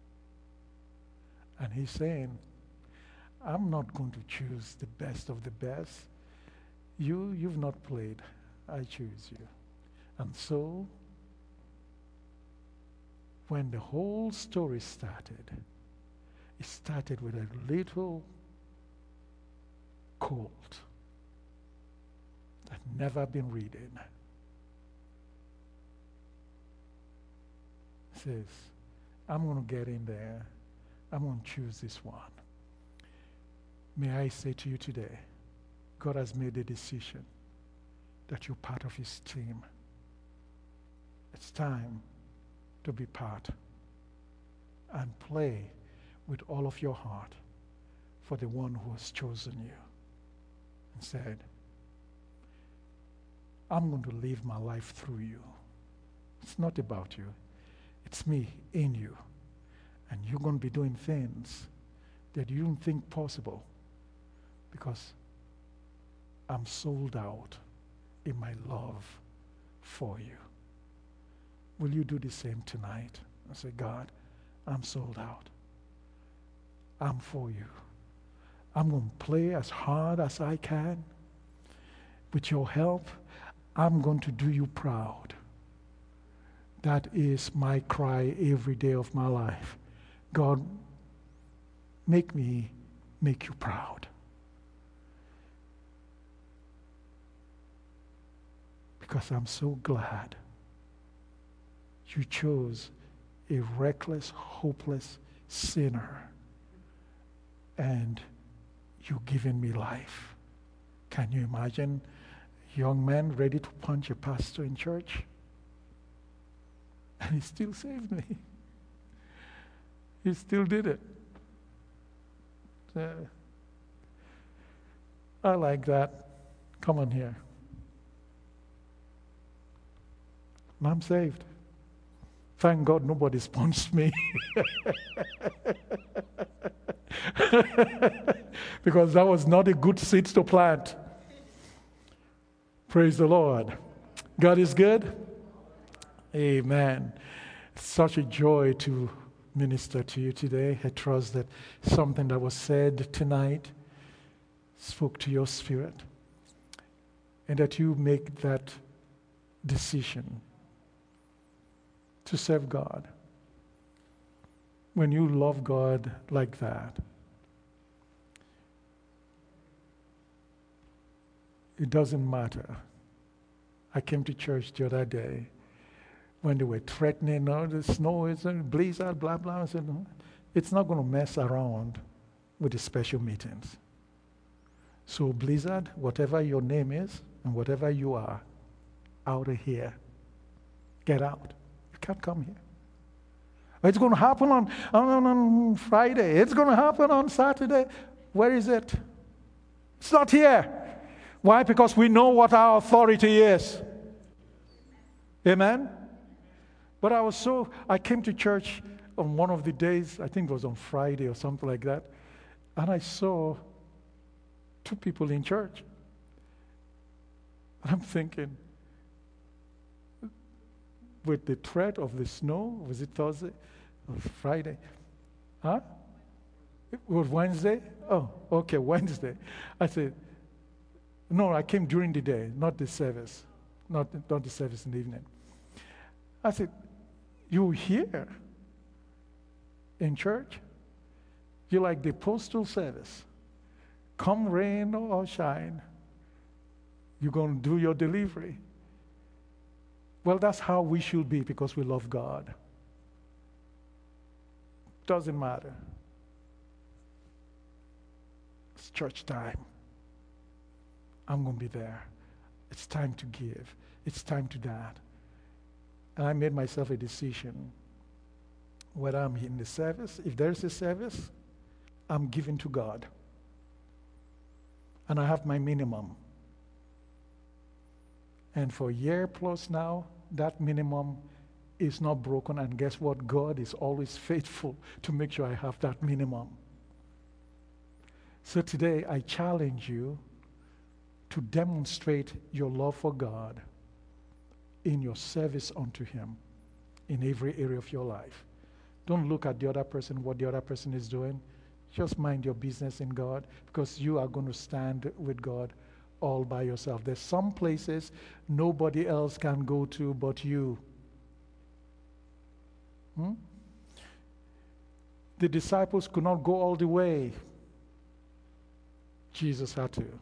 And he's saying, I'm not going to choose the best of the best. You've not played. I choose you. And so, when the whole story started, it started with a little colt that never been ridden. Says, I'm going to get in there. I'm going to choose this one. May I say to you today, God has made a decision that you're part of his team. It's time to be part and play with all of your heart for the one who has chosen you and said, I'm going to live my life through you. It's not about you. It's me in you. And you're going to be doing things that you don't think possible because I'm sold out in my love for you. Will you do the same tonight? And say, God, I'm sold out. I'm for you. I'm going to play as hard as I can. With your help, I'm going to do you proud. That is my cry every day of my life. God, make me make you proud. Because I'm so glad you chose a reckless, hopeless sinner and you've given me life. Can you imagine a young man ready to punch a pastor in church? And he still saved me. He still did it. I like that. Come on here. And I'm saved. Thank God nobody sponsored me. Because that was not a good seed to plant. Praise the Lord. God is good. Amen. It's such a joy to minister to you today. I trust that something that was said tonight spoke to your spirit and that you make that decision to serve God. When you love God like that, it doesn't matter. I came to church the other day when they were threatening, oh, the snow is a blizzard, blah, blah. I said, no, it's not going to mess around with the special meetings. So blizzard, whatever your name is and whatever you are, out of here. Get out. You can't come here. It's going to happen on Friday. It's going to happen on Saturday. Where is it? It's not here. Why? Because we know what our authority is. Amen? But I came to church on one of the days, I think it was on Friday or something like that, and I saw 2 people in church. And I'm thinking, with the threat of the snow, was it Thursday or Friday? Huh? It was Wednesday? Oh, okay, Wednesday. I said, no, I came during the day, not the service. Not the service in the evening. I said, you're here in church? You're like the postal service. Come rain or shine, you're going to do your delivery. Well, that's how we should be because we love God. Doesn't matter. It's church time. I'm going to be there. It's time to give. It's time to that. And I made myself a decision whether I'm in the service. If there's a service, I'm giving to God. And I have my minimum. And for a year plus now, that minimum is not broken. And guess what? God is always faithful to make sure I have that minimum. So today, I challenge you to demonstrate your love for God in your service unto Him in every area of your life. Don't look at the other person, what the other person is doing. Just mind your business in God, because you are going to stand with God all by yourself. There's some places nobody else can go to but you. The disciples could not go all the way. Jesus had to.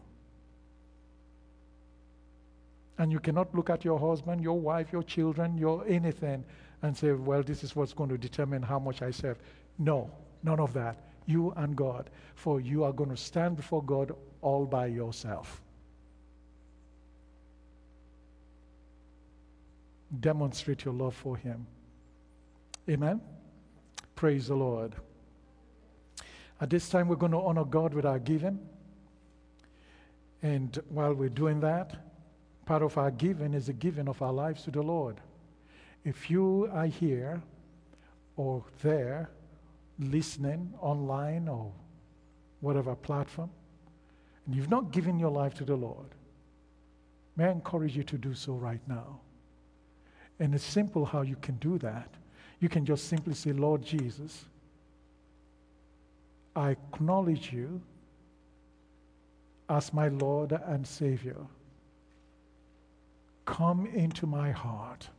And you cannot look at your husband, your wife, your children, your anything and say, well, this is what's going to determine how much I serve. No, none of that. You and God. For you are going to stand before God all by yourself. Demonstrate your love for Him. Amen? Praise the Lord. At this time, we're going to honor God with our giving. And while we're doing that, part of our giving is the giving of our lives to the Lord. If you are here or there, listening online or whatever platform, and you've not given your life to the Lord, may I encourage you to do so right now. And it's simple how you can do that. You can just simply say, Lord Jesus, I acknowledge you as my Lord and Savior. Come into my heart.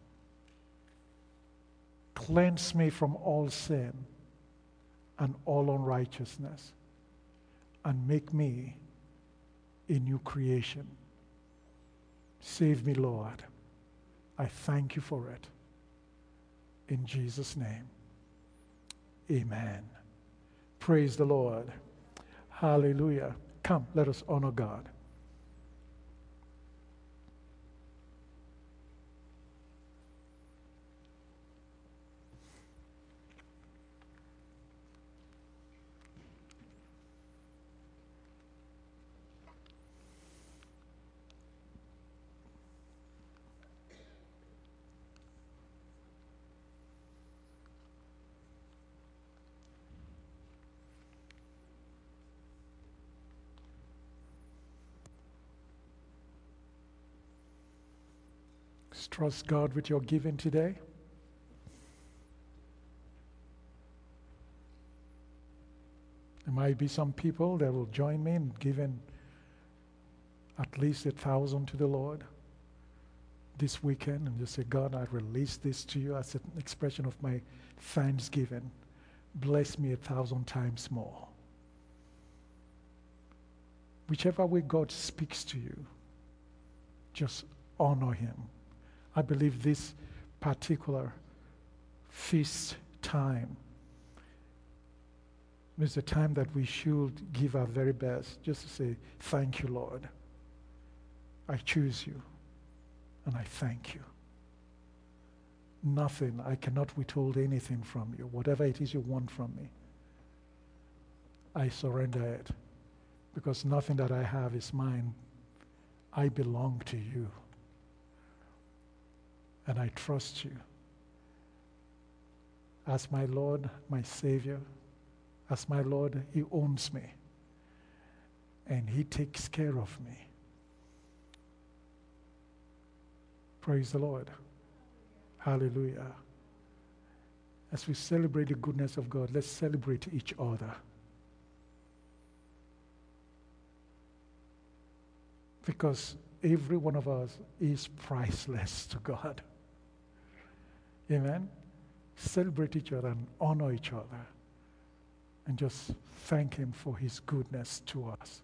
Cleanse me from all sin and all unrighteousness, and make me a new creation. Save me, Lord. I thank you for it. In Jesus' name, amen. Praise the Lord. Hallelujah. Come, let us honor God. Trust God with your giving today. There might be some people that will join me in giving at least 1,000 to the Lord this weekend and just say, God, I release this to you as an expression of my thanksgiving. Bless me 1,000 times more. Whichever way God speaks to you, just honor Him. I believe this particular feast time is the time that we should give our very best, just to say, thank you, Lord. I choose you, and I thank you. Nothing, I cannot withhold anything from you. Whatever it is you want from me, I surrender it, because nothing that I have is mine. I belong to you. And I trust you as my Lord, my Savior. As my Lord, He owns me. And He takes care of me. Praise the Lord. Hallelujah. As we celebrate the goodness of God, let's celebrate each other. Because every one of us is priceless to God. Amen? Celebrate each other and honor each other. And just thank Him for His goodness to us.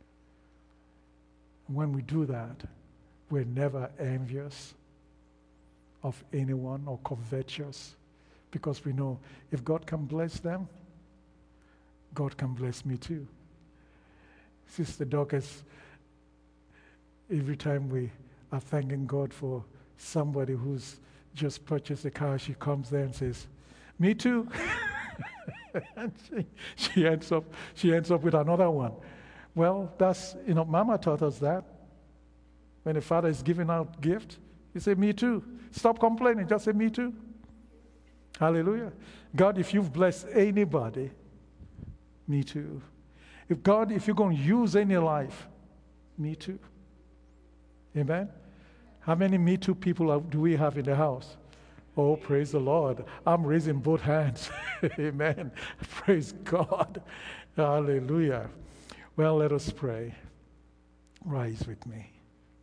And when we do that, we're never envious of anyone or covetous, because we know if God can bless them, God can bless me too. Sister Dorcas, every time we are thanking God for somebody who's just purchased a car, she comes there and says, me too. And she ends up with another one. Well, that's, Mama taught us that. When a father is giving out gift, he say, me too. Stop complaining, just say, me too. Hallelujah. God, if you've blessed anybody, me too. If you're going to use any life, me too. Amen? How many me too people do we have in the house? Oh, praise the Lord. I'm raising both hands. Amen. Praise God. Hallelujah. Well, let us pray. Rise with me.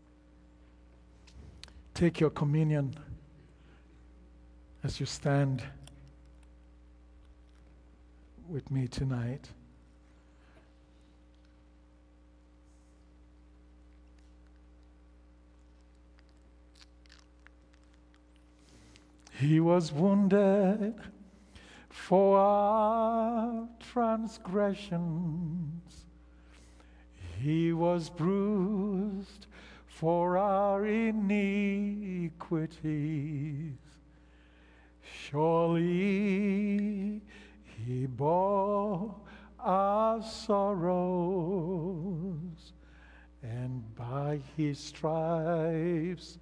Take your communion as you stand with me tonight. He was wounded for our transgressions. He was bruised for our iniquities. Surely he bore our sorrows, and by his stripes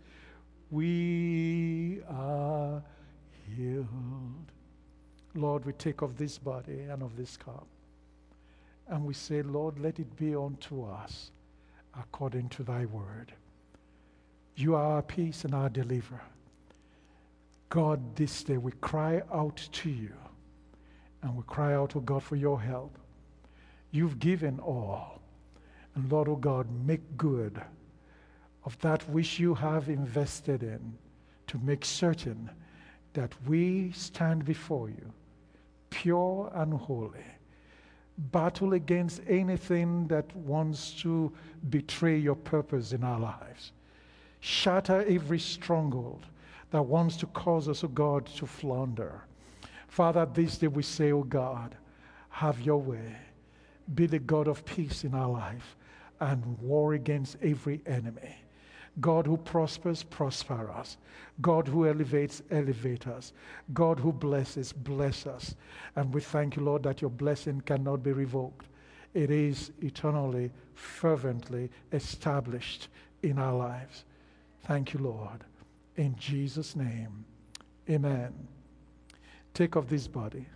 we are healed. Lord, we take of this body and of this cup, and we say, Lord, let it be unto us according to thy word. You are our peace and our deliverer. God, this day we cry out to you, and we cry out, oh God, for your help. You've given all. And Lord, oh God, make good of that which you have invested in, to make certain that we stand before you pure and holy. Battle against anything that wants to betray your purpose in our lives. Shatter every stronghold that wants to cause us, oh God, to flounder. Father, this day we say, oh God, have your way. Be the God of peace in our life and war against every enemy. God who prospers, prosper us. God who elevates, elevate us. God who blesses, bless us. And we thank you, Lord, that your blessing cannot be revoked. It is eternally, fervently established in our lives. Thank you, Lord. In Jesus' name, amen. Take of this body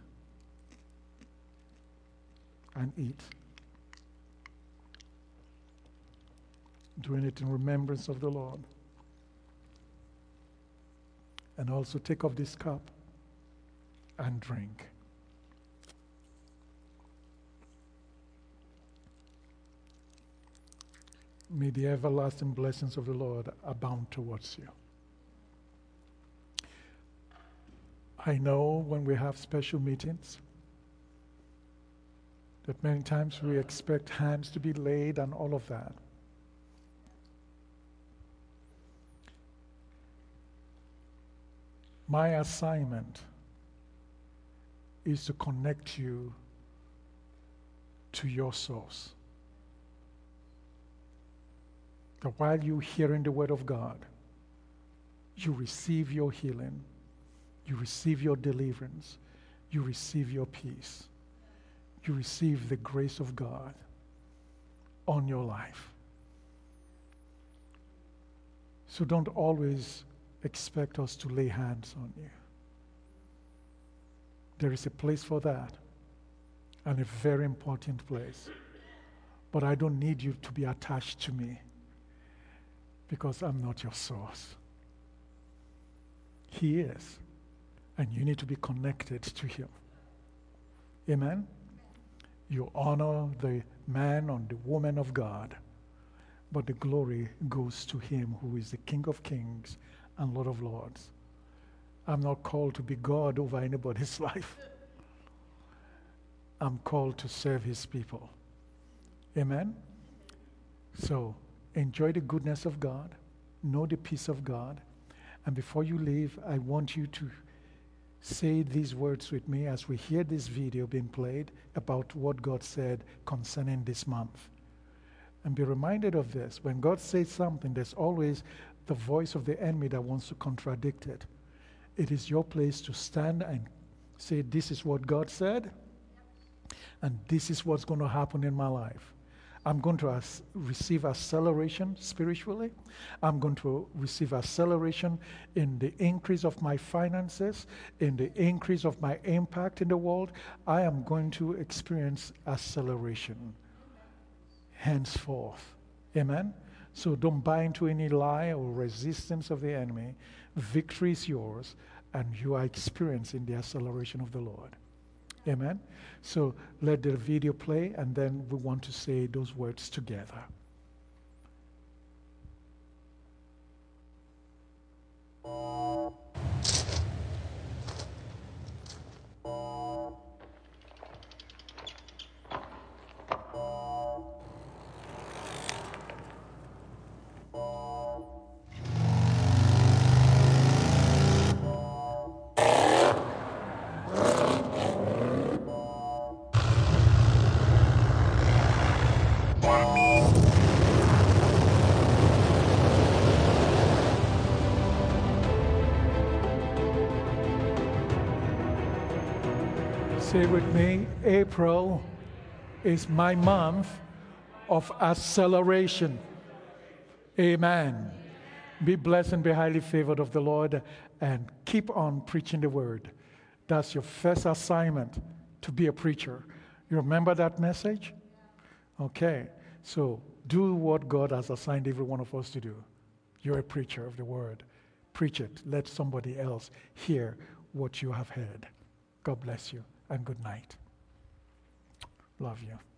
and eat. Doing it in remembrance of the Lord. And also take of this cup and drink. May the everlasting blessings of the Lord abound towards you. I know when we have special meetings that many times we expect hands to be laid and all of that. My assignment is to connect you to your source. That while you're hearing the word of God, you receive your healing, you receive your deliverance, you receive your peace, you receive the grace of God on your life. So don't always expect us to lay hands on you. There is a place for that, and a very important place. But I don't need you to be attached to me, because I'm not your source. He is, and you need to be connected to him. Amen? You honor the man or the woman of God, but the glory goes to him who is the King of Kings and Lord of Lords. I'm not called to be God over anybody's life. I'm called to serve his people. Amen? So, enjoy the goodness of God. Know the peace of God. And before you leave, I want you to say these words with me as we hear this video being played about what God said concerning this month. And be reminded of this. When God says something, there's always the voice of the enemy that wants to contradict it. It is your place to stand and Say, this is what God said, and this is what's going to happen in my life. I'm going to receive acceleration spiritually. I'm going to receive acceleration in the increase of my finances, in the increase of my impact in the world. I am going to experience acceleration henceforth. Amen? So don't buy into any lie or resistance of the enemy. Victory is yours, and you are experiencing the acceleration of the Lord. Amen? So let the video play, and then we want to say those words together. Say with me, April is my month of acceleration. Amen. Be blessed and be highly favored of the Lord, and keep on preaching the word. That's your first assignment, to be a preacher. You remember that message? Okay. So do what God has assigned every one of us to do. You're a preacher of the word. Preach it. Let somebody else hear what you have heard. God bless you, and good night. Love you.